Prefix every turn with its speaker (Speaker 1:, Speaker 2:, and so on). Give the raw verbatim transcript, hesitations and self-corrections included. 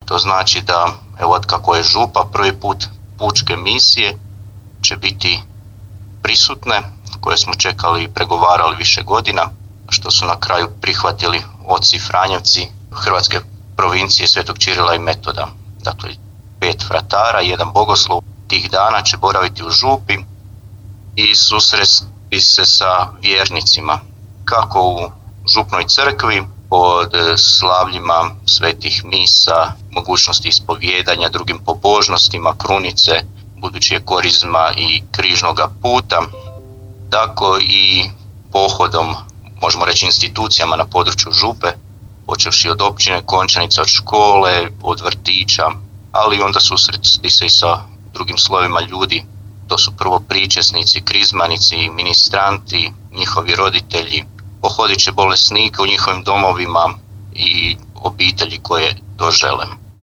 Speaker 1: To znači da, evo od kako je župa, prvi put pučke misije će biti prisutne, koje smo čekali i pregovarali više godina, što su na kraju prihvatili oci Franjevci Hrvatske provincije Svetog Čirila i Metoda. Dakle, pet vratara, jedan bogoslov tih dana će boraviti u župi i susresti se sa vjernicima, kako u župnoj crkvi, pod slavljima svetih misa, mogućnosti ispovijedanja, drugim pobožnostima, krunice, budući je korizma i križnoga puta, tako i pohodom, možemo reći, institucijama na području župe, počevši od općine Končanica, od škole, od vrtića, ali onda susresti se i sa drugim slovima ljudi. To su prvo pričesnici, krizmanici, ministranti, njihovi roditelji, pohodit će bolesnike u njihovim domovima i obitelji koje to žele.